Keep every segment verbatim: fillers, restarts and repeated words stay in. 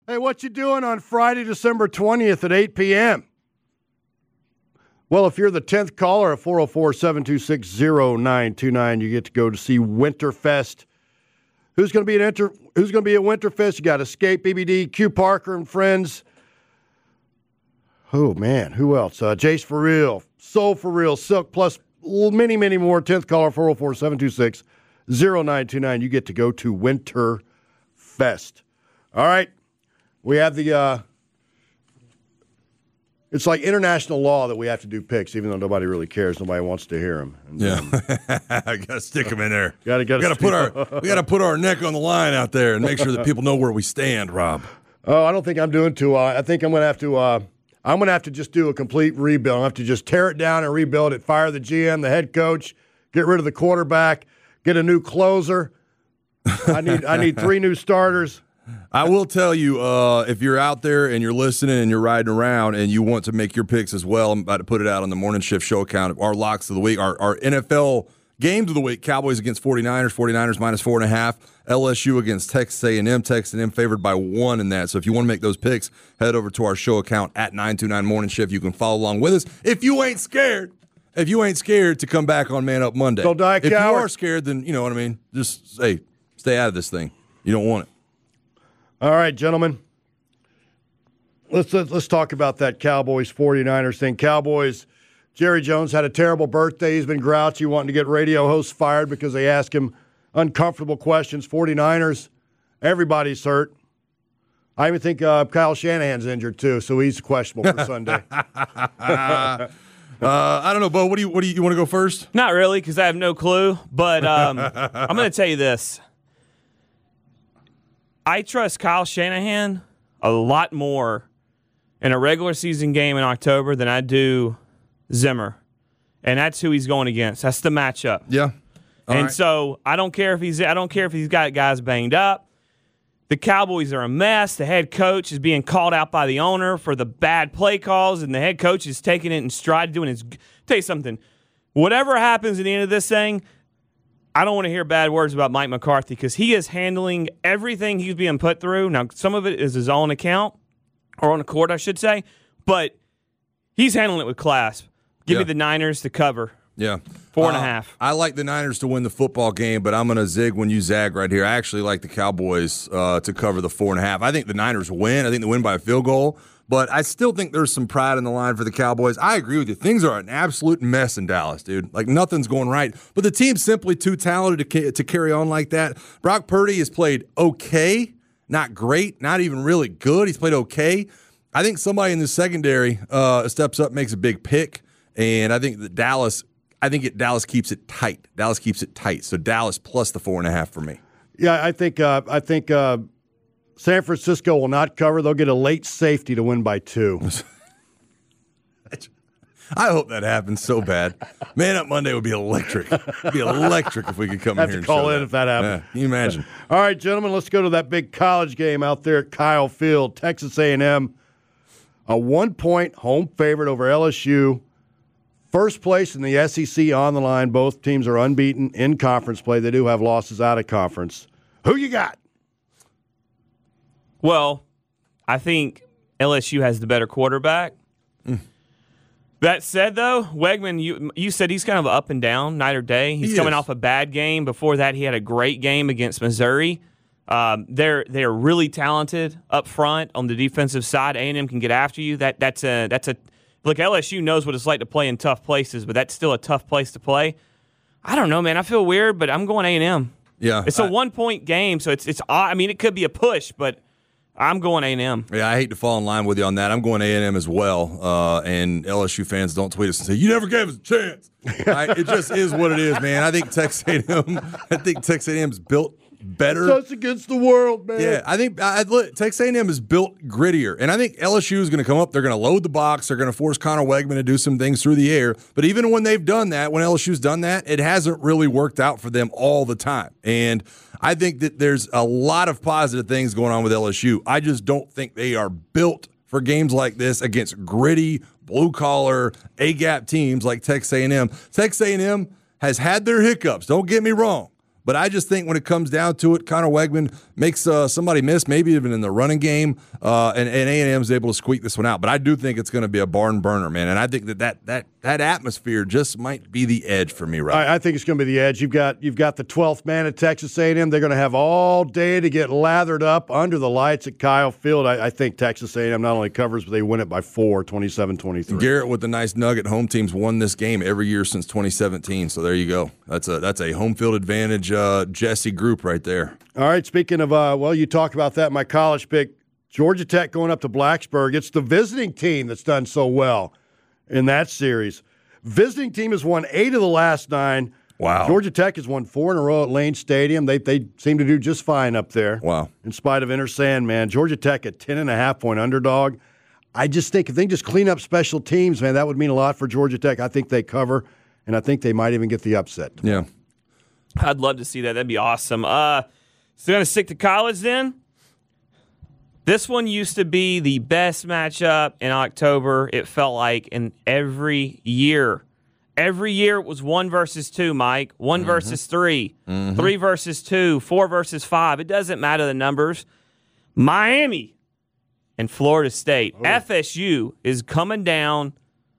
Hey, what you doing on Friday, December twentieth at eight p.m.? Well, if you're the tenth caller at four oh four, seven two six, oh nine two nine, you get to go to see Winterfest. Who's going to be at Inter- Who's going to be at Winterfest? You got Escape, B B D, Q Parker and friends. Oh, man, who else? Uh, Jace for Real, Soul for Real, Silk, plus many, many more. tenth caller, four oh four, seven two six, oh nine two nine. You get to go to Winterfest. All right. We have the, uh, it's like international law that we have to do picks, even though nobody really cares. Nobody wants to hear them. And, yeah. um, I got to stick them in there. Gotta, gotta we got to put our, we got to put our neck on the line out there and make sure that people know where we stand, Rob. Oh, I don't think I'm doing too well. I think I'm going to have to, uh, I'm going to have to just do a complete rebuild. I'm going to have to just tear it down and rebuild it, fire the G M, the head coach, get rid of the quarterback, get a new closer. I need I need three new starters. I will tell you, uh, if you're out there and you're listening and you're riding around and you want to make your picks as well, I'm about to put it out on the Morning Shift show account, our locks of the week, our, our N F L games of the week, Cowboys against 49ers, 49ers minus four and a half, L S U against Texas A and M, Texas A and M favored by one in that. So if you want to make those picks, head over to our show account at nine two nine Morning Shift. You can follow along with us. If you ain't scared, if you ain't scared to come back on Man Up Monday. Don't die, if coward. you are scared, then you know what I mean. Just say, stay out of this thing. You don't want it. All right, gentlemen. Let's let's talk about that Cowboys 49ers thing. Cowboys, Jerry Jones had a terrible birthday. He's been grouchy, wanting to get radio hosts fired because they ask him uncomfortable questions. 49ers, everybody's hurt. I even think uh, Kyle Shanahan's injured too, so he's questionable for Sunday. uh, I don't know, Bo. What do you what do you, you want to go first? Not really, because I have no clue. But um, I'm going to tell you this. I trust Kyle Shanahan a lot more in a regular season game in October than I do Zimmer. And that's who he's going against. That's the matchup. Yeah. All and right. so I don't care if he's I don't care if he's got guys banged up. The Cowboys are a mess. The head coach is being called out by the owner for the bad play calls, and the head coach is taking it in stride, doing his. Tell you something. Whatever happens at the end of this thing, I don't want to hear bad words about Mike McCarthy because he is handling everything he's being put through. Now, some of it is his own account, or on the court, I should say, but he's handling it with class. Give Yeah. me the Niners to cover. Yeah. Four and a Uh, half. I like the Niners to win the football game, but I'm going to zig when you zag right here. I actually like the Cowboys uh, to cover the four and a half. I think the Niners win. I think they win by a field goal, but I still think there's some pride in the line for the Cowboys. I agree with you. Things are an absolute mess in Dallas, dude. Like, nothing's going right, but the team's simply too talented to, ca- to carry on like that. Brock Purdy has played okay, not great, not even really good. He's played okay. I think somebody in the secondary uh, steps up, makes a big pick, and I think that Dallas – I think it, Dallas keeps it tight. Dallas keeps it tight. So Dallas plus the four and a half for me. Yeah, I think uh, I think uh, San Francisco will not cover. They'll get a late safety to win by two. I hope that happens so bad. Man Up Monday would be electric. It'd be electric if we could come Have in here to and call show in that. if that happens. Yeah, can you imagine? All right, gentlemen, let's go to that big college game out there at Kyle Field. Texas A and M, a one-point home favorite over L S U. First place in the S E C on the line. Both teams are unbeaten in conference play. They do have losses out of conference. Who you got? Well, I think L S U has the better quarterback. Mm. That said, though, Wegman, you you said he's kind of up and down night or day. He's He coming is. off a bad game. Before that, he had a great game against Missouri. Um, they're they're really talented up front on the defensive side. A and M can get after you. That that's a that's a look. L S U knows what it's like to play in tough places, but that's still a tough place to play. I don't know, man. I feel weird, but I'm going A and M. Yeah, It's a I- one point game, so it's it's. odd. I mean, it could be a push, but I'm going A and M. Yeah, I hate to fall in line with you on that. I'm going A and M as well. Uh, and L S U fans, don't tweet us and say, you never gave us a chance. I, it just is what it is, man. I think Texas A and M, I think Texas A and M's built better. Us against the world, man. Yeah, I think I, look, Texas A and M is built grittier, and I think L S U is going to come up. They're going to load the box. They're going to force Connor Wegman to do some things through the air. But even when they've done that, when L S U's done that, it hasn't really worked out for them all the time. And I think that there's a lot of positive things going on with L S U. I just don't think they are built for games like this against gritty, blue-collar, A-gap teams like Texas A and M. Texas A and M has had their hiccups. Don't get me wrong. But I just think when it comes down to it, Connor Wegman makes uh, somebody miss, maybe even in the running game, uh, and, and A and M is able to squeak this one out. But I do think it's going to be a barn burner, man. And I think that that, that, that atmosphere just might be the edge for me, right? I, I think it's going to be the edge. You've got you've got the twelfth man at Texas A and M. They're going to have all day to get lathered up under the lights at Kyle Field. I, I think Texas A and M not only covers, but they win it by four, twenty-seven twenty-three. Garrett with the nice nugget. Home teams won this game every year since twenty seventeen. So there you go. That's a that's a home field advantage, uh, Jesse group right there. All right. Speaking of, uh, well, you talked about that. My college pick, Georgia Tech going up to Blacksburg. It's the visiting team that's done so well in that series. Visiting team has won eight of the last nine. Wow. Georgia Tech has won four in a row at Lane Stadium. They they seem to do just fine up there. Wow. In spite of Inter Sandman. Georgia Tech a ten and a half point underdog. I just think if they just clean up special teams, man, that would mean a lot for Georgia Tech. I think they cover, and I think they might even get the upset. Yeah. I'd love to see that. That'd be awesome. Uh, so going to stick to college then? This one used to be the best matchup in October, it felt like, in every year. Every year it was one versus two, Mike. One mm-hmm. versus three. Mm-hmm. Three versus two. Four versus five. It doesn't matter the numbers. Miami and Florida State. Oh. F S U is coming down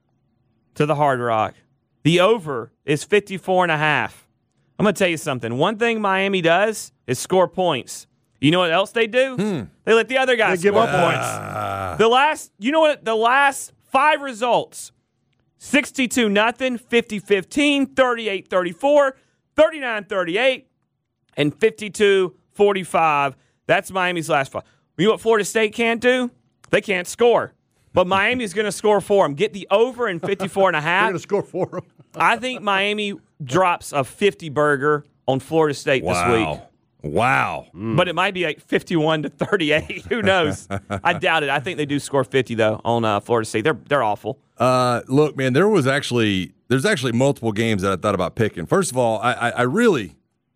to the Hard Rock. The over is fifty-four and a half. I'm going to tell you something. One thing Miami does is score points. You know what else they do? Hmm. They let the other guys they give score up points. Uh. The last, you know what? The last five results: sixty-two nothing, fifty fifteen, thirty-eight thirty-four, thirty-nine thirty-eight, and fifty-two forty-five. That's Miami's last five. You know what Florida State can't do? They can't score. But Miami's going to score for them. Get the over in fifty-four and a half. They're going to score for them. I think Miami drops a fifty burger on Florida State wow. this week. Wow. Mm. But it might be like fifty-one to thirty-eight. Who knows? I doubt it. I think they do score fifty, though, on uh, Florida State. They're they're awful. Uh, look, man, there was actually there's actually multiple games that I thought about picking. First of all, I, I, I really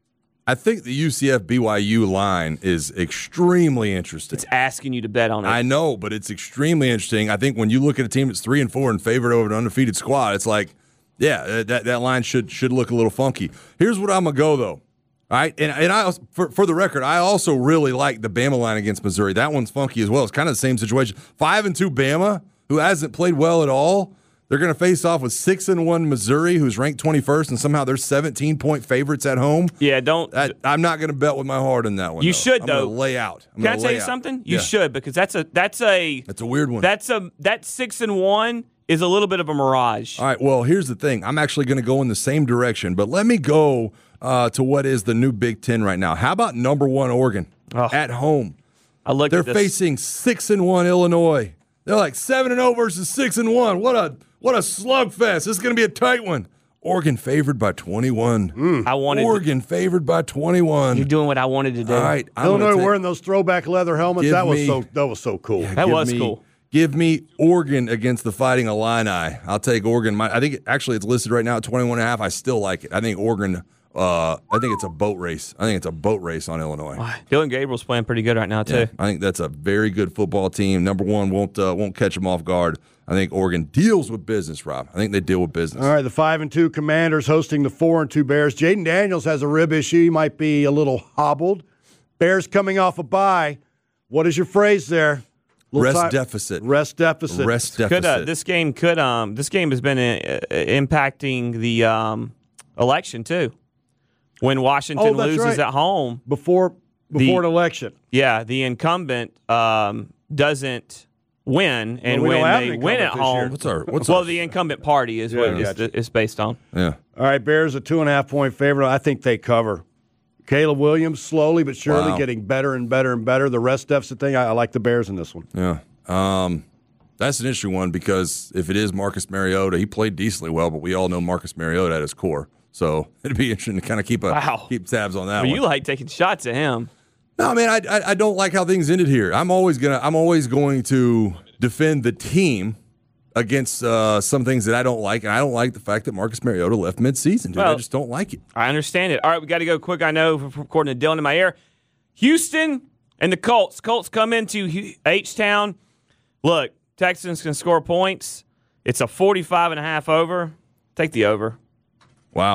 I think the U C F B Y U line is extremely interesting. It's asking you to bet on it. I know, but it's extremely interesting. I think when you look at a team that's three and four and favored over an undefeated squad, it's like, yeah, that that line should should look a little funky. Here's what I'm gonna go though. All right, and and I for, for the record, I also really like the Bama line against Missouri. That one's funky as well. It's kind of the same situation. Five and two Bama, who hasn't played well at all. They're going to face off with six and one Missouri, who's ranked twenty-first, and somehow they're seventeen point favorites at home. Yeah, don't. I, I'm not going to bet with my heart on that one. You though. should I'm though. Gonna lay out. I'm Can I tell you out. something? You yeah. should, because that's a that's a that's a weird one. That's a that six and one is a little bit of a mirage. All right. Well, here's the thing. I'm actually going to go in the same direction, but let me go uh, to what is the new Big Ten right now. How about number one Oregon oh. at home? I looked They're at this. facing six and one Illinois. They're like seven and zero versus six and one. What a what a slugfest! This is going to be a tight one. Oregon favored by twenty-one. Mm. I wanted Oregon to, favored by twenty-one. You're doing what I wanted to do. All right, I'm Illinois take, wearing those throwback leather helmets. That was me, so that was so cool. Yeah, that was me, cool. Give me Oregon against the Fighting Illini. I'll take Oregon. My, I think actually it's listed right now at twenty-one and a half. I still like it. I think Oregon. Uh, I think it's a boat race. I think it's a boat race on Illinois. Dylan Gabriel's playing pretty good right now too. Yeah, I think that's a very good football team. Number one won't uh, won't catch them off guard. I think Oregon deals with business, Rob. I think they deal with business. All right, the five and two Commanders hosting the four and two Bears. Jaden Daniels has a rib issue. He might be a little hobbled. Bears coming off a bye. What is your phrase there? Rest time. deficit. Rest deficit. Rest deficit. Could, uh, this game could um this game has been uh, impacting the um election too. When Washington oh, that's loses right. at home before before the, an election. Yeah, the incumbent um doesn't win, and well, we when don't have they an win at incumbent this home, year. What's our what's well, our, the incumbent party is Yeah, what I it's, gotcha. it's based on. yeah. All right, Bears a two and a half point favorite. I think they cover. Caleb Williams slowly but surely Wow. getting better and better and better. The rest deficit thing, I, I like the Bears in this one. Yeah. Um, that's an interesting one because if it is Marcus Mariota, he played decently well, but we all know Marcus Mariota at his core. So it'd be interesting to kind of keep a Wow. keep tabs on that Well, one. you like taking shots at him. No, man, I, I I don't like how things ended here. I'm always gonna I'm always going to defend the team against uh, some things that I don't like, and I don't like the fact that Marcus Mariota left midseason. Dude, Well, I just don't like it. I understand it. All right, we got to go quick. I know, according to Dylan in my ear, Houston and the Colts. Colts come into H-Town. Look, Texans can score points. It's a forty-five and a half over. Take the over. Wow.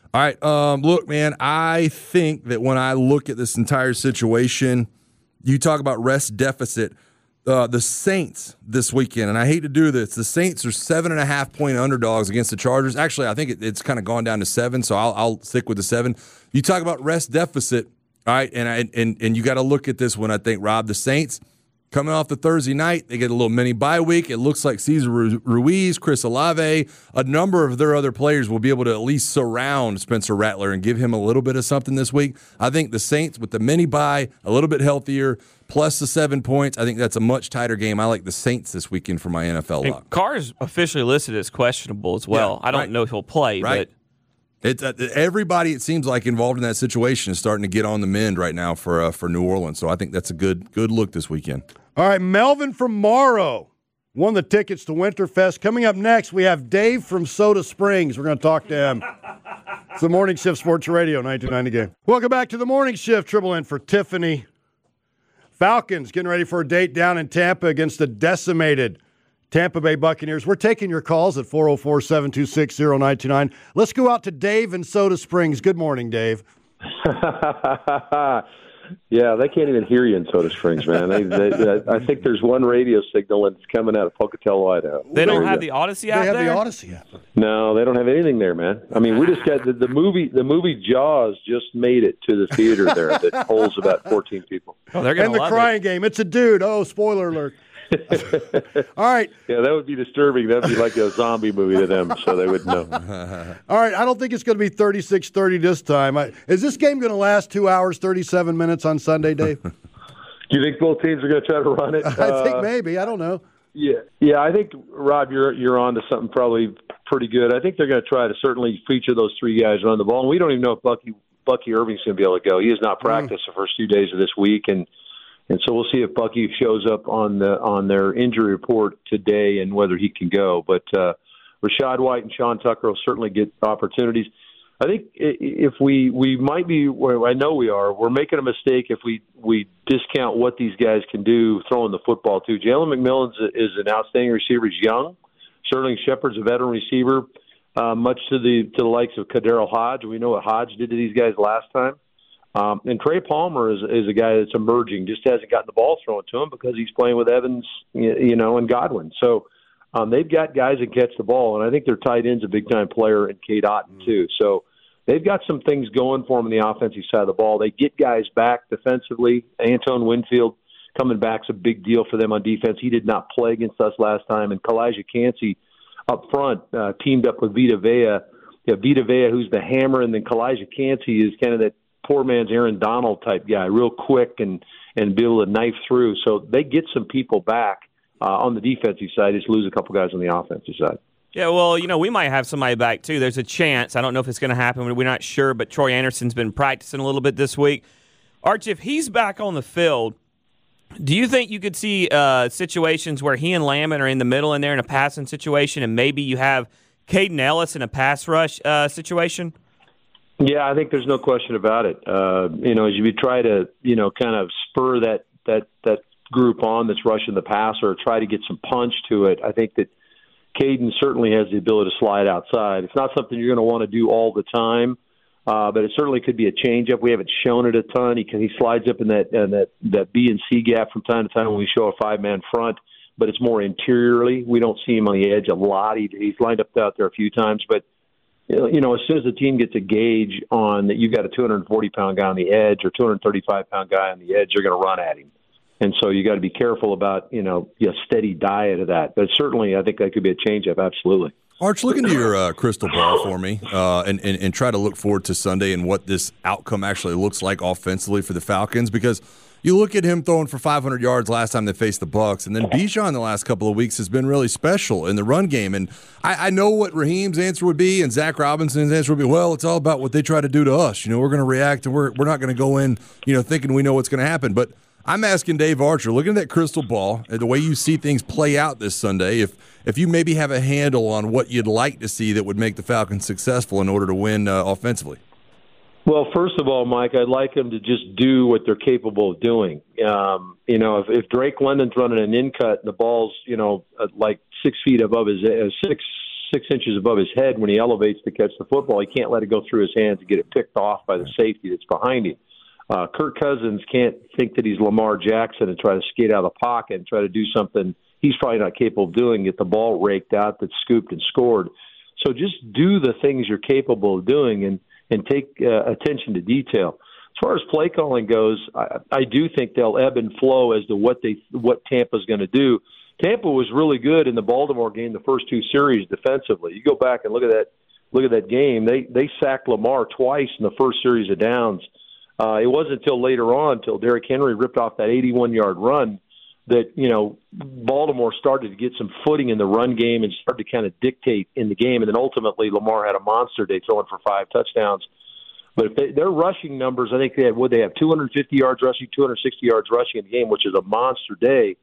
All right. Um, look, man, I think that when I look at this entire situation, you talk about rest deficit. Uh, the Saints this weekend, and I hate to do this, the Saints are seven and a half point underdogs against the Chargers. Actually, I think it, it's kind of gone down to seven, so I'll, I'll stick with the seven. You talk about rest deficit, all right, and I, and and you got to look at this one. I think, Rob, the Saints coming off the Thursday night, they get a little mini bye week. It looks like Cesar Ruiz, Chris Olave, a number of their other players will be able to at least surround Spencer Rattler and give him a little bit of something this week. I think the Saints with the mini bye, a little bit healthier, plus the seven points, I think that's a much tighter game. I like the Saints this weekend for my N F L and lock. Carr is officially listed as questionable as well. Yeah, I don't right. know if he'll play, right. but It's uh, everybody. It seems like involved in that situation is starting to get on the mend right now for uh, for New Orleans. So I think that's a good good look this weekend. All right, Melvin from Morrow won the tickets to Winterfest. Coming up next, we have Dave from Soda Springs. We're going to talk to him. It's the Morning Shift Sports Radio, nineteen ninety game. Welcome back to the Morning Shift. Triple N for Tiffany. Falcons getting ready for a date down in Tampa against the decimated Tampa Bay Buccaneers. We're taking your calls at four oh four, seven two six, oh nine two nine. Let's go out to Dave in Soda Springs. Good morning, Dave. Yeah, they can't even hear you in Soda Springs, man. They, they, I think there's one radio signal and it's coming out of Pocatello, Idaho. they don't There have you the go. Odyssey They out have there? the Odyssey app. No, they don't have anything there, man. I mean, we just got the, the movie. The movie Jaws just made it to the theater there that holds about fourteen people. Oh, they're going And to the love crying it. game. It's a dude. Oh, spoiler alert. All right. Yeah, that would be disturbing. That would be like a zombie movie to them, so they would know. All right. I don't think it's going to be thirty-six thirty this time. I, is this game going to last two hours, thirty-seven minutes on Sunday, Dave? Do you think both teams are going to try to run it? I think Uh, maybe. I don't know. Yeah, yeah. I think Rob, you're you're on to something probably pretty good. I think they're going to try to certainly feature those three guys run the ball, and we don't even know if Bucky Bucky Irving's going to be able to go. He has not practiced mm. the first few days of this week, and and so we'll see if Bucky shows up on the on their injury report today and whether he can go. But uh, Rachaad White and Sean Tucker will certainly get opportunities. I think if we, we might be, well, I know we are, we're making a mistake if we, we discount what these guys can do throwing the football too. Jalen McMillan is an outstanding receiver. He's young. Sterling Shepard's a veteran receiver, uh, much to the to the likes of Kadero Hodge. We know what Hodge did to these guys last time. Um, and Trey Palmer is, is a guy that's emerging, just hasn't gotten the ball thrown to him because he's playing with Evans, you know, and Godwin. So um, they've got guys that catch the ball, and I think their tight end's a big-time player in Cade Otton too. So they've got some things going for them on the offensive side of the ball. They get guys back defensively. Antoine Winfield coming back is a big deal for them on defense. He did not play against us last time. And Kalijah Cansey up front uh, teamed up with Vita Vea. You know, Vita Vea, who's the hammer, and then Kalijah Cansey is kind of that poor man's Aaron Donald type guy, real quick and, and be able to knife through. So they get some people back uh, on the defensive side, just lose a couple guys on the offensive side. Yeah, well, you know, we might have somebody back, too. There's a chance. I don't know if it's going to happen. We're not sure, but Troy Anderson's been practicing a little bit this week. Arch, if he's back on the field, do you think you could see uh, situations where he and Lamont are in the middle in there in a passing situation, and maybe you have Caden Ellis in a pass rush uh, situation? Yeah, I think there's no question about it. Uh, you know, as you try to, you know, kind of spur that, that, that group on that's rushing the passer or try to get some punch to it, I think that Caden certainly has the ability to slide outside. It's not something you're going to want to do all the time, uh, but it certainly could be a changeup. We haven't shown it a ton. He can, he slides up in that in that that B and C gap from time to time when we show a five man front, but it's more interiorly. We don't see him on the edge a lot. He, he's lined up out there a few times, but you know, as soon as the team gets a gauge on that, you've got a two hundred forty pound guy on the edge or two hundred thirty-five pound guy on the edge, you're going to run at him. And so you got to be careful about, you know, a steady diet of that. But certainly I think that could be a change-up, absolutely. Arch, look into your uh, crystal ball for me uh, and, and, and try to look forward to Sunday and what this outcome actually looks like offensively for the Falcons, because you look at him throwing for five hundred yards last time they faced the Bucs, and then Bijan the last couple of weeks has been really special in the run game. And I, I know what Raheem's answer would be and Zach Robinson's answer would be, well, it's all about what they try to do to us. You know, we're going to react, and we're, we're not going to go in, you know, thinking we know what's going to happen. But I'm asking Dave Archer, looking at that crystal ball, and the way you see things play out this Sunday, if if you maybe have a handle on what you'd like to see that would make the Falcons successful in order to win uh, offensively. Well, first of all, Mike, I'd like them to just do what they're capable of doing. Um, you know, if, if Drake London's running an in cut and the ball's, you know, like six feet above his uh, six six inches above his head when he elevates to catch the football. He can't let it go through his hands and get it picked off by the safety that's behind him. Uh, Kirk Cousins can't think that he's Lamar Jackson and try to skate out of the pocket and try to do something he's probably not capable of doing, get the ball raked out that's scooped and scored. So just do the things you're capable of doing and, and take uh, attention to detail. As far as play calling goes, I, I do think they'll ebb and flow as to what they what Tampa's going to do. Tampa was really good in the Baltimore game, the first two series defensively. You go back and look at that look at that game. They they sacked Lamar twice in the first series of downs. Uh, it wasn't until later on, until Derrick Henry ripped off that eighty-one-yard run, that, you know, Baltimore started to get some footing in the run game and started to kind of dictate in the game. And then ultimately Lamar had a monster day throwing for five touchdowns. But if they, their rushing numbers, I think they had, would they have two hundred fifty yards rushing, two hundred sixty yards rushing in the game, which is a monster day.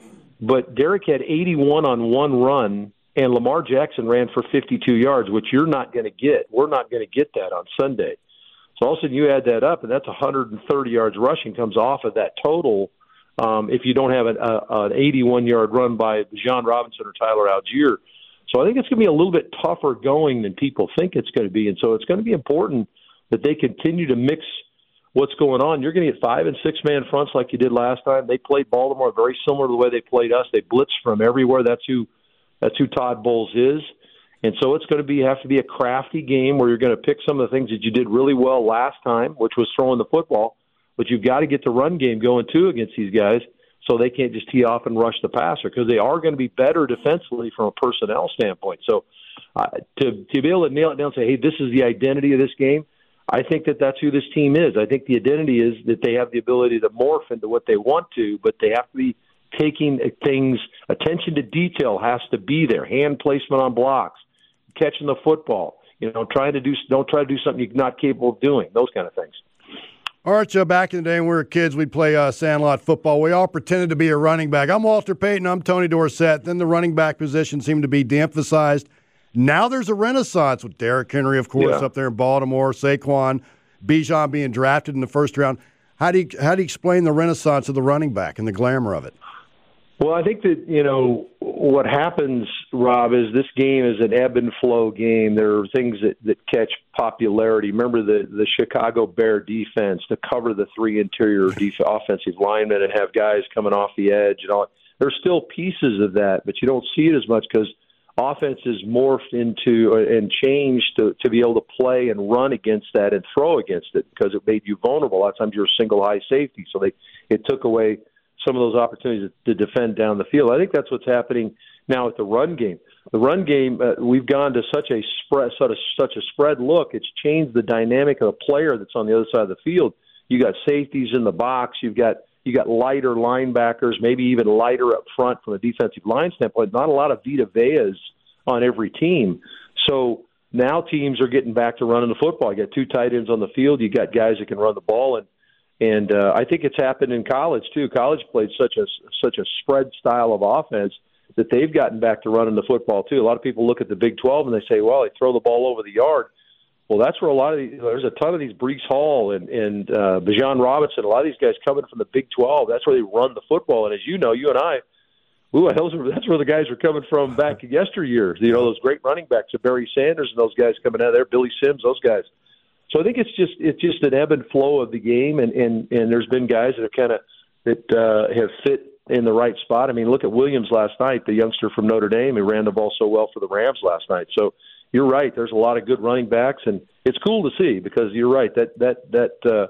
But Derrick had eighty-one on one run, and Lamar Jackson ran for fifty-two yards, which you're not going to get. We're not going to get that on Sunday. So all of a sudden you add that up, and that's one hundred thirty yards rushing comes off of that total. Um, if you don't have an, a, an eighty-one-yard run by Bijan Robinson or Tyler Algier. So I think it's going to be a little bit tougher going than people think it's going to be. And so it's going to be important that they continue to mix what's going on. You're going to get five- and six-man fronts like you did last time. They played Baltimore very similar to the way they played us. They blitz from everywhere. That's who that's who Todd Bowles is. And so it's going to be have to be a crafty game where you're going to pick some of the things that you did really well last time, which was throwing the football. But you've got to get the run game going, too, against these guys so they can't just tee off and rush the passer because they are going to be better defensively from a personnel standpoint. So uh, to, to be able to nail it down and say, hey, this is the identity of this game, I think that that's who this team is. I think the identity is that they have the ability to morph into what they want to, but they have to be taking things, attention to detail has to be there, hand placement on blocks, catching the football, you know, trying to do, don't try to do something you're not capable of doing, those kind of things. All right, Joe, back in the day when we were kids, we'd play uh, sandlot football. We all pretended to be a running back. I'm Walter Payton. I'm Tony Dorsett. Then the running back position seemed to be de-emphasized. Now there's a renaissance with Derrick Henry, of course, yeah. up there in Baltimore, Saquon, Bijan being drafted in the first round. How do you how do you explain the renaissance of the running back and the glamour of it? Well, I think that, you know, what happens, Rob, is this game is an ebb and flow game. There are things that, that catch popularity. Remember the, the Chicago Bear defense to cover the three interior def- offensive linemen and have guys coming off the edge and all. There's still pieces of that, but you don't see it as much because offense is morphed into uh, and changed to, to be able to play and run against that and throw against it because it made you vulnerable. A lot of times you're a single high safety, so they it took away some of those opportunities to defend down the field. I think that's what's happening now with the run game. The run game, uh, we've gone to such a spread, such a, such a spread look. It's changed the dynamic of the player that's on the other side of the field. You got safeties in the box. You've got you got lighter linebackers, maybe even lighter up front from a defensive line standpoint. Not a lot of Vita Veas on every team. So now teams are getting back to running the football. You got two tight ends on the field. You got guys that can run the ball, and And uh, I think it's happened in college too. College played such a such a spread style of offense that they've gotten back to running the football too. A lot of people look at the Big twelve and they say, "Well, they throw the ball over the yard." Well, that's where a lot of these, there's a ton of these Breece Hall and and uh, Bijan Robinson. A lot of these guys coming from the Big twelve. That's where they run the football. And as you know, you and I, ooh, that's where the guys were coming from back in yesteryears. You know, those great running backs, Barry Sanders and those guys coming out of there, Billy Sims, those guys. So I think it's just it's just an ebb and flow of the game, and, and, and there's been guys that have kind of that uh, have fit in the right spot. I mean, look at Williams last night, the youngster from Notre Dame, who ran the ball so well for the Rams last night. So you're right. There's a lot of good running backs, and it's cool to see because you're right that that that uh,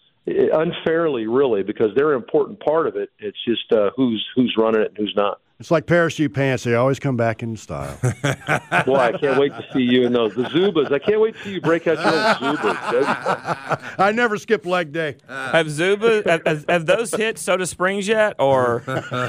unfairly really because they're an important part of it. It's just uh, who's who's running it and who's not. It's like parachute pants. They always come back in style. Boy, I can't wait to see you in those. The Zubas. I can't wait to see you break out your own Zubas. I never skip leg day. Have Zubas, have, have those hit Soda Springs yet? Or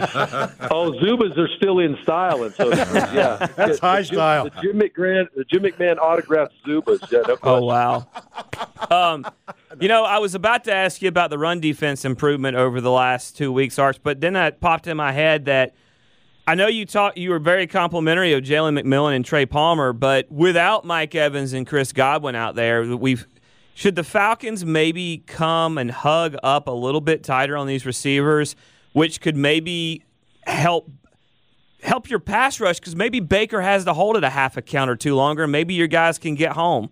Oh, Zubas are still in style. And so, yeah. That's high the Jim, style. The Jim McMahon, the Jim McMahon autographed Zubas. Yeah, no oh, wow. Um, you know, I was about to ask you about the run defense improvement over the last two weeks, Arch, but then it popped in my head that I know you talk, you were very complimentary of Jalen McMillan and Trey Palmer, but without Mike Evans and Chris Godwin out there, we've should the Falcons maybe come and hug up a little bit tighter on these receivers, which could maybe help help your pass rush because maybe Baker has to hold it a half a count or two longer. Maybe your guys can get home.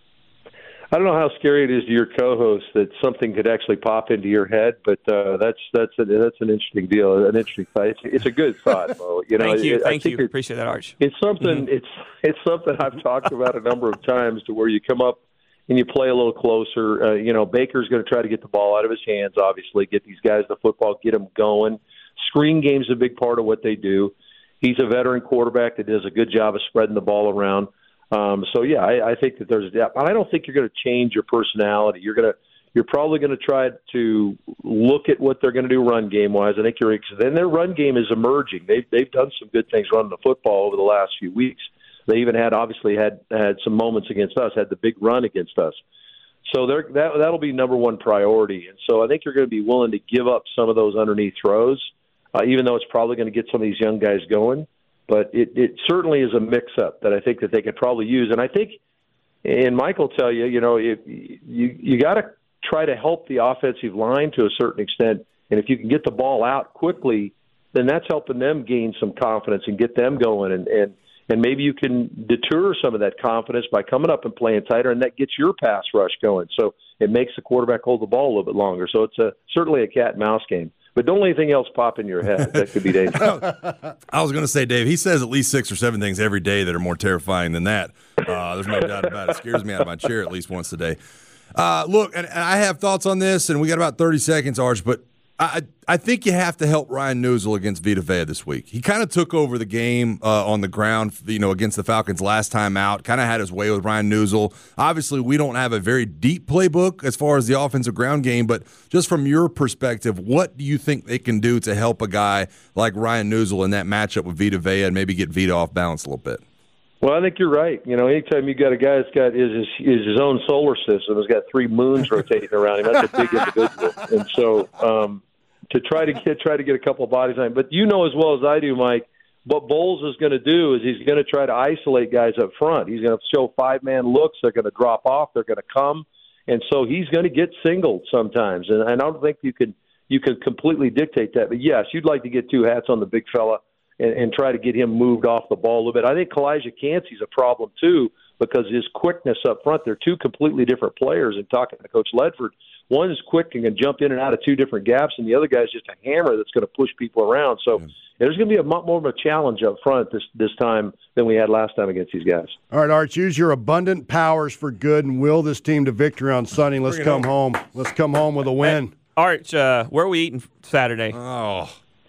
I don't know how scary it is to your co-host that something could actually pop into your head, but uh, that's that's a, that's an interesting deal, an interesting thought. It's, it's a good thought, Bo. You know, thank you, it, thank you. It, Appreciate that, Arch. It's something. Mm-hmm. It's it's something I've talked about a number of times to where you come up and you play a little closer. Uh, you know, Baker's going to try to get the ball out of his hands. Obviously, get these guys the football, get them going. Screen game's a big part of what they do. He's a veteran quarterback that does a good job of spreading the ball around. Um, so yeah, I, I think that there's depth. I don't think you're going to change your personality. You're going to, you're probably going to try to look at what they're going to do run game wise. I think you're, then their run game is emerging. They've they've done some good things running the football over the last few weeks. They even had obviously had had some moments against us, had the big run against us. So they're, that that'll be number one priority. And so I think you're going to be willing to give up some of those underneath throws, uh, even though it's probably going to get some of these young guys going. But it, it certainly is a mix-up that I think that they could probably use. And I think, and Mike will tell you, you know, if you you got to try to help the offensive line to a certain extent. And if you can get the ball out quickly, then that's helping them gain some confidence and get them going. And, and, and maybe you can deter some of that confidence by coming up and playing tighter, and that gets your pass rush going. So it makes the quarterback hold the ball a little bit longer. So it's a certainly a cat and mouse game. But don't let anything else pop in your head. That could be dangerous. I was going to say, Dave, he says at least six or seven things every day that are more terrifying than that. Uh, there's no doubt about it. It scares me out of my chair at least once a day. Uh, look, and, and I have thoughts on this, and we got about thirty seconds, Arch, but I I think you have to help Ryan Newsel against Vita Vea this week. He kind of took over the game uh, on the ground, you know, against the Falcons last time out. Kind of had his way with Ryan Newsel. Obviously, we don't have a very deep playbook as far as the offensive ground game, but just from your perspective, what do you think they can do to help a guy like Ryan Newsel in that matchup with Vita Vea and maybe get Vita off balance a little bit? Well, I think you're right. You know, anytime you got a guy that's got is his, is his own solar system, has got three moons rotating around him, that's a big individual. And so um, to try to get try to get a couple of bodies on him. But you know as well as I do, Mike, what Bowles is going to do is he's going to try to isolate guys up front. He's going to show five-man looks. They're going to drop off. They're going to come. And so he's going to get singled sometimes. And, and I don't think you can you can completely dictate that. But, yes, you'd like to get two hats on the big fella and, and try to get him moved off the ball a little bit. I think Kalijah Cansey's a problem too because his quickness up front, they're two completely different players. And talking to Coach Ledford, one is quick and can jump in and out of two different gaps, and the other guy is just a hammer that's going to push people around. So yeah. There's going to be a lot more of a challenge up front this this time than we had last time against these guys. All right, Arch, use your abundant powers for good and will this team to victory on Sunday. Let's come home. Let's come home with a win. Hey, Arch, uh, where are we eating Saturday? Oh.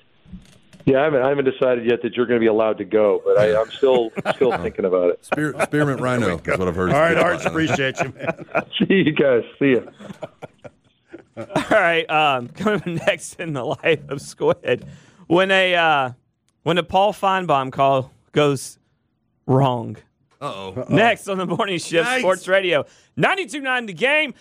Yeah, I haven't, I haven't decided yet that you're going to be allowed to go, but I, I'm still still thinking about it. Spear, spearmint Rhino is what I've heard. All right, Arch, appreciate you, man. See you guys. See you. All right, um, coming up next in the life of Squid, when a uh, when a Paul Feinbaum call goes wrong. Uh-oh. Next on the morning shift, Nice. Sports Radio, ninety-two point nine The Game,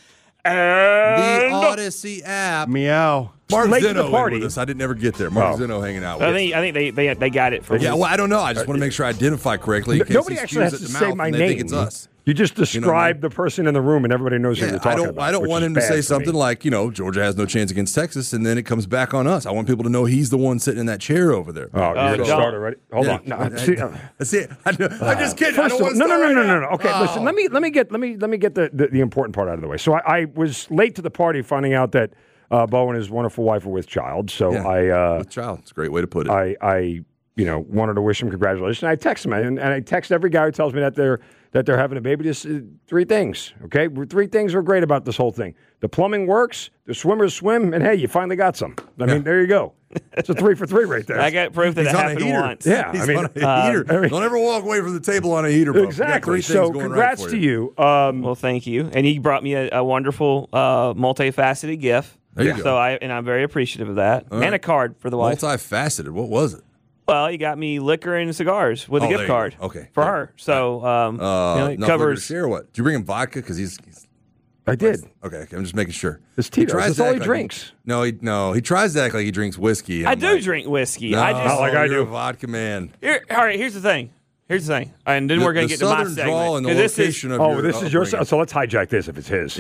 and The Odyssey app. Meow. Mark Late to Zeno the party. with us. I didn't ever get there. Mark Oh. Zeno hanging out with I us. think I think they they, they got it for Yeah, us. well, I don't know. I just want to make sure I identify correctly. In N- case Nobody he actually has spews to at the say mouth my and name. They think it's us. You just describe You know what I mean? the person in the room, and everybody knows who Yeah, you're I talking don't. about. I don't which want is him to bad say for something me. like, you know, Georgia has no chance against Texas, and then it comes back on us. I want people to know he's the one sitting in that chair over there. Oh, you're going to don't. start already? Hold Yeah. on. No, I- see, uh, That's it. I, I'm just kidding. I First don't of want all, to no, no, start no, right no, no, now. no. Okay, Oh. listen. Let me let me get let me let me get the, the, the important part out of the way. So I, I was late to the party, finding out that uh, Bo and his wonderful wife are with child. So Yeah. I uh, With child. It's a great way to put it. I I you know wanted to wish him congratulations. And I text him, and, and I text every guy who tells me that they're that they're having a baby. Just uh, three things. Okay, three things are great about this whole thing. The plumbing works. The swimmers swim, and hey, you finally got some. I mean, there you go. It's a three for three right there. I got proof that He's it on a happened heater. once. Yeah, He's I mean, on a uh, heater. I mean- Don't ever walk away from the table on a heater, bro. You got Exactly. three things So going congrats right for to you. Um, Well, thank you. And he brought me a, a wonderful, uh, multifaceted gift. There you so go. I and I'm very appreciative of that. All and right. a card for the wife. Multifaceted. What was it? Well, he got me liquor and cigars with Oh, a there gift you go. card. Okay. For Yeah. her. So um, Uh, you know, it enough liquor to covers. share or what? Did you bring him vodka? Because he's, he's I did. okay. okay, I'm just making sure. It's He Tito's. tries That's to all act he like drinks. no, he no. He tries to act like he drinks whiskey. I I'm do like, drink whiskey. No, I just Not like I you're do. a vodka man. here, all right. Here's the thing. Here's the thing. And then The- we're going the to get to my southern drawl segment and the 'cause this is location of Oh, your this is your. upbringing. So let's hijack this if it's his. Yeah.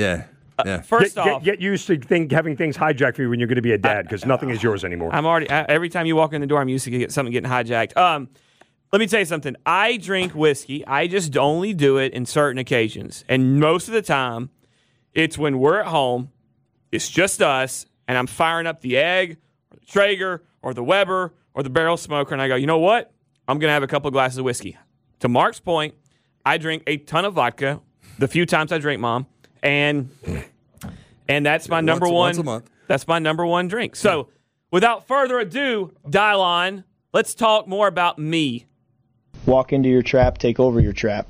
Yeah. First Get, off, get, get used to think, having things hijacked for you when you're going to be a dad because nothing is yours anymore. I'm already I, every time you walk in the door, I'm used to get something getting hijacked. Um, let me tell you something. I drink whiskey. I just only do it in certain occasions, and most of the time, it's when we're at home. It's just us, and I'm firing up the Egg, or the Traeger, or the Weber, or the Barrel Smoker, and I go, you know what? I'm gonna have a couple of glasses of whiskey. To Mark's point, I drink a ton of vodka. The few times I drink, Mom, and and that's my Once- number one. once a month. That's my number one drink. So, without further ado, dial on. Let's talk more about me. Walk into your trap, take over your trap.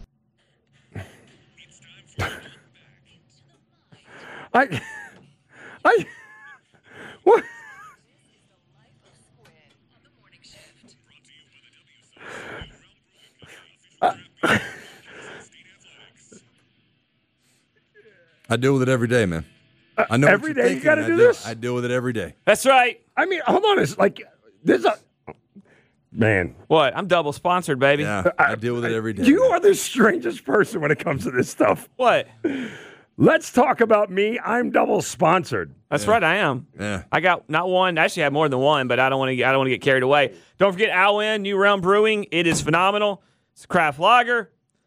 I, I, what? I deal with it every day, man. I know what every you're day you thinking, gotta I do deal- this? I deal with it every day. That's right. I mean, hold on. It's like there's a man. What? I'm double sponsored, baby. Yeah, I deal with it every day. You man. are the strangest person when it comes to this stuff. What? Let's talk about me. I'm double sponsored. That's right. I am. Yeah. I got not one. I actually have more than one, but I don't want to. I don't want to get carried away. Don't forget Alwyn New Realm Brewing. It is phenomenal. It's a craft lager.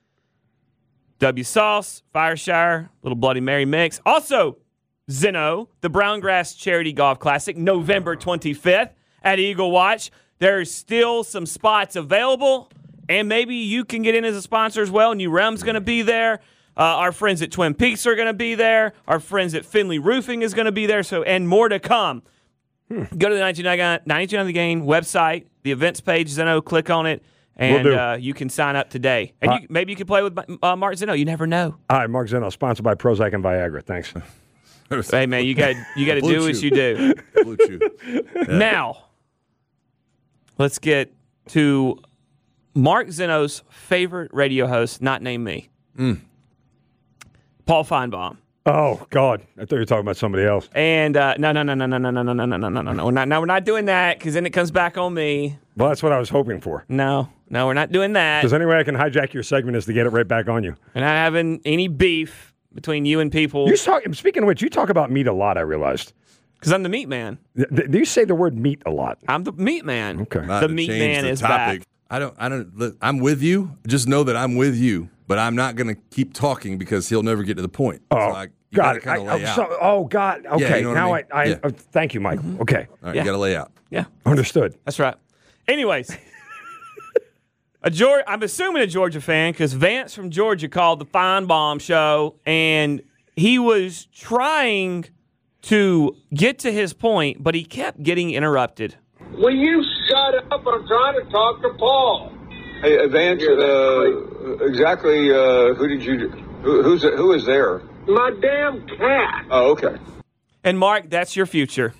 W Sauce, Fireshire, little Bloody Mary mix. Also, Zeno, the Browngrass Charity Golf Classic, November twenty-fifth at Eagle Watch. There's still some spots available, and maybe you can get in as a sponsor as well. New Realm's going to be there. Uh, our friends at Twin Peaks are going to be there. Our friends at Finley Roofing is going to be there. So, and more to come. Hmm. Go to the ninety-two ninety-nine The Game website, the events page, Zeno, click on it, and uh, you can sign up today. And uh, you, maybe you can play with uh, Mark Zeno. You never know. Hi, Mark Zeno, sponsored by Prozac and Viagra. Thanks. Hey, man, you got you got to do what you do. Blue Chew. Yeah. Now, let's get to Mark Zeno's favorite radio host, not named me. Mm. Paul Feinbaum. Oh God, I thought you were talking about somebody else. And uh, no, no, no, no, no, no, no, no, no, no, no, no, no. We're not. No, we're not doing that because then it comes back on me. Well, that's what I was hoping for. No, no, we're not doing that. Because any way I can hijack your segment is to get it right back on you. We're not having any beef between you and people. You talk. Speaking of which, you talk about meat a lot. I realized. Because I'm the meat man. Th- th- Do you say the word meat a lot? I'm the meat man. Okay. Not The to meat change man the is topic. back. I don't. I don't. look, I'm with you. Just know that I'm with you. But I'm not going to keep talking because he'll never get to the point. Oh, so I, you got it. Kind I, of lay I'm out. so- oh, God. Okay. you know what now I mean? I. I Yeah. uh, thank you, Michael. Okay. All right, Yeah. you got to lay out. Yeah, Understood. that's right. Anyways, a Georgia, I'm assuming a Georgia fan because Vance from Georgia called the Feinbaum show, and he was trying to get to his point, but he kept getting interrupted. Will you shut up? I'm trying to talk to Paul. Hey, uh, Vance, uh, exactly uh, who did you, who, who's who is there? My damn cat. Oh, okay. And Mark, that's your future.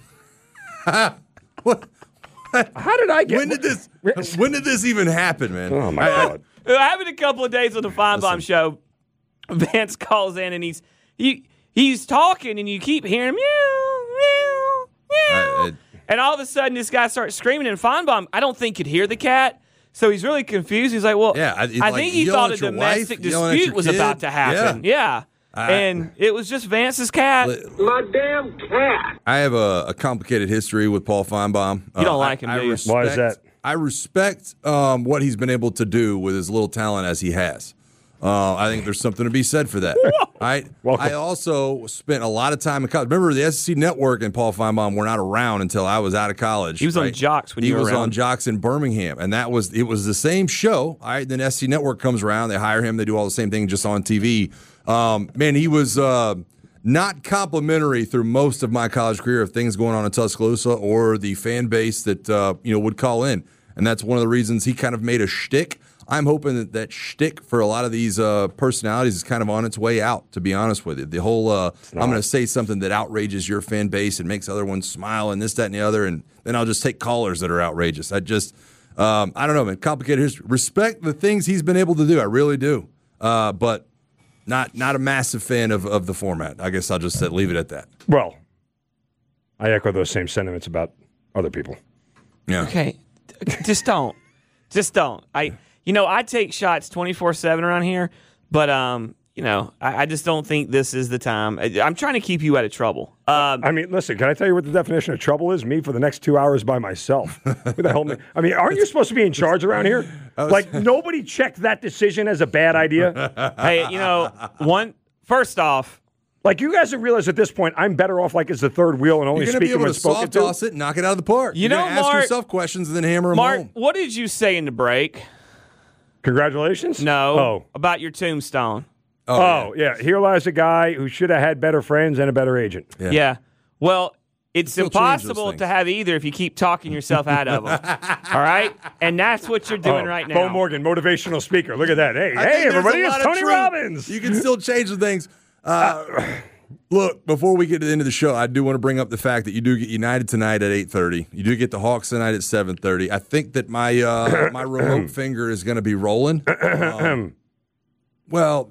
What? How did I get? When did this? When did this even happen, man? Oh my I- I- God. It happened a couple of days on the Feinbaum Listen. show. Vance calls in and he's he he's talking and you keep hearing him meow meow meow, I- and all of a sudden this guy starts screaming and Feinbaum I don't think could hear the cat, so he's really confused. He's like, well, Yeah, I- it's I like think he yelling thought a at your domestic wife, yelling at dispute your was kid. about to happen. Yeah, I- and it was just Vance's cat. My damn cat. I have a, a complicated history with Paul Feinbaum. You don't Uh, like him, I, I do you? respect, Why is that? I respect um, what he's been able to do with as little talent as he has. Uh, I think there's something to be said for that. I Welcome. I also spent a lot of time in college. Remember, the S E C Network and Paul Feinbaum were not around until I was out of college. He was on right? Jocks when he you were was on around. Jocks in Birmingham, and that was it. Was the same show. All right, then S E C Network comes around, they hire him, they do all the same thing, just on T V. Um, man, he was uh, not complimentary through most of my college career of things going on in Tuscaloosa or the fan base that uh, you know would call in, and that's one of the reasons he kind of made a shtick. I'm hoping that that shtick for a lot of these uh, personalities is kind of on its way out, to be honest with you. The whole, uh, I'm going to say something that outrages your fan base and makes other ones smile and this, that, and the other, and then I'll just take callers that are outrageous. I just, um, I don't know, man, complicated history. Respect the things he's been able to do. I really do. Uh, but not not a massive fan of, of the format. I guess I'll just uh, leave it at that. Well, I echo those same sentiments about other people. Yeah. Okay, just don't, just don't. I, you know, I take shots twenty-four seven around here, but um, you know, I, I just don't think this is the time. I, I'm trying to keep you out of trouble. Um, I mean, listen, can I tell you what the definition of trouble is? Me for the next two hours by myself. Who the hell? I mean, aren't you supposed to be in charge around here? Was, like, nobody checked that decision as a bad idea? Hey, you know, one, first off, like, you guys have realized at this point, I'm better off like as the third wheel and only you're gonna speaking be able when to spoken soft to. toss it, knock it out of the park. You You're know, gonna ask Mark- yourself questions and then hammer them Mark, home. what did you say in the break? Congratulations? No. Oh. About your tombstone. Oh, Oh, yeah. Here lies a guy who should have had better friends and a better agent. Yeah. Yeah. Well, it's Still change those impossible things. to have either if you keep talking yourself out of them. All right? And that's what you're doing Oh, right now. Bo Morgan, motivational speaker. Look at that. Hey, I hey, think there's everybody, a it's lot of Tony truth. Robbins. You can still change the things. Uh, look, before we get to the end of the show, I do want to bring up the fact that you do get United tonight at eight thirty. You do get the Hawks tonight at seven thirty. I think that my uh, my remote finger is going to be rolling. Um, well,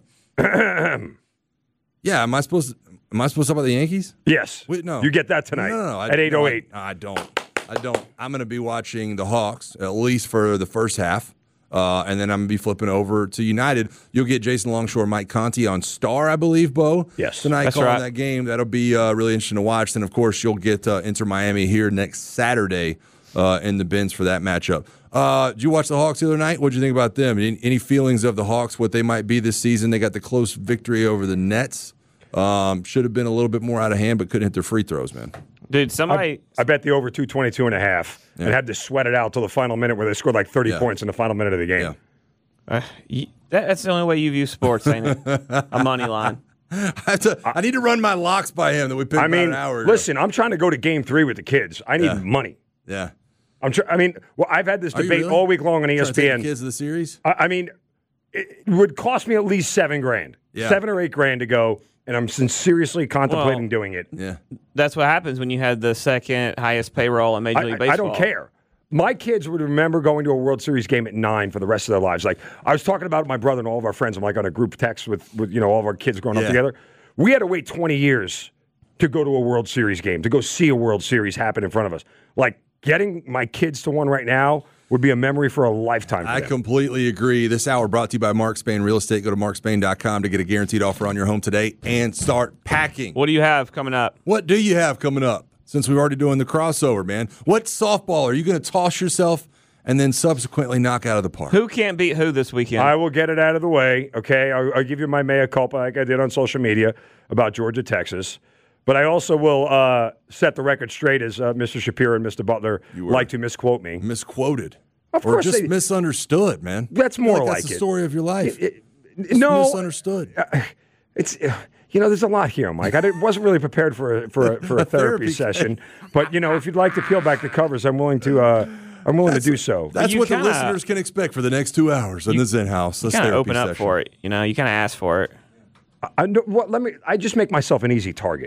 yeah. Am I supposed to? Am I supposed to talk about the Yankees? Yes. Wait, no. You get that tonight No, no, no. I, at eight oh eight. No, I, I don't. I don't. I'm going to be watching the Hawks at least for the first half. Uh, and then I'm going to be flipping over to United. You'll get Jason Longshore, Mike Conti on Star, I believe, Bo. Yes. Tonight, That's calling right. that game. That'll be uh, really interesting to watch. Then, of course, you'll get uh, Inter Miami here next Saturday uh, in the Benz for that matchup. Uh, did you watch the Hawks the other night? What did you think about them? Any, any feelings of the Hawks, what they might be this season? They got the close victory over the Nets. Um, should have been a little bit more out of hand, but couldn't hit their free throws, man. Dude, somebody. I, I bet the over two twenty-two and a half Yeah. and had to sweat it out till the final minute where they scored like thirty Yeah. points in the final minute of the game. Yeah. Uh, y- that, that's the only way you view sports, ain't it? A money line. I, have to, I need to run my locks by him that we picked I about mean, an hour ago. listen, I'm trying to go to game three with the kids. I need Yeah. money. Yeah. I'm tr- I mean, well, I've had this Are you debate really? all week long on E Trying S to P take N. the kids of the series? I, I mean, it would cost me at least seven grand, Yeah. seven or eight grand to go, and I'm sincerely contemplating Well, doing it. Yeah. That's what happens when you had the second highest payroll in Major I, League I- Baseball. I don't care. My kids would remember going to a World Series game at nine for the rest of their lives. Like, I was talking about it with my brother and all of our friends. I'm like on a group text with, with you know all of our kids growing Yeah. up together. We had to wait twenty years to go to a World Series game, to go see a World Series happen in front of us. Like, getting my kids to one right now would be a memory for a lifetime for I them. completely agree. This hour brought to you by Mark Spain Real Estate. Go to mark spain dot com to get a guaranteed offer on your home today and start packing. What do you have coming up? What do you have coming up since we're already doing the crossover, man? What softball are you going to toss yourself and then subsequently knock out of the park? Who can't beat who this weekend? I will get it out of the way, okay? I'll, I'll give you my mea culpa like I did on social media about Georgia, Texas. But I also will uh, set the record straight as uh, Mister Shapiro and Mister Butler were- like to misquote me. Misquoted. Of or course just they- misunderstood, man. That's I feel more like like that's the it. story of your life. It- Just no, misunderstood. it's you know there's a lot here, Mike. I didn't- wasn't really prepared for a, for a, for a therapy, Therapy. session, but you know if you'd like to peel back the covers, I'm willing to. Uh, I'm willing to do so. That's you what kinda- the listeners can expect for the next two hours in the Zen House. This kind of therapy open up session. for it. You know, you kind of ask for it. I, know- what, let me. I just make myself an easy target.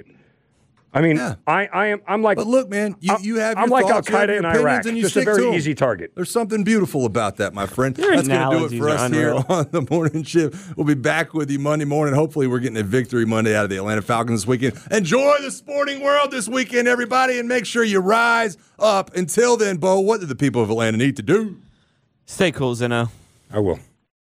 I mean, Yeah. I, I am. I'm like. But look, man, you, I'm- you have your I'm like thoughts, you have Al-Qaeda your in opinions, Iraq, and you just a stick to very 'em. easy target. There's something beautiful about that, my friend. Your That's going to do it analogies for are us here unreal. on the morning shift. We'll be back with you Monday morning. Hopefully, we're getting a victory Monday out of the Atlanta Falcons this weekend. Enjoy the sporting world this weekend, everybody, and make sure you rise up. Until then, Bo, what do the people of Atlanta need to do? Stay cool, Zeno. I will.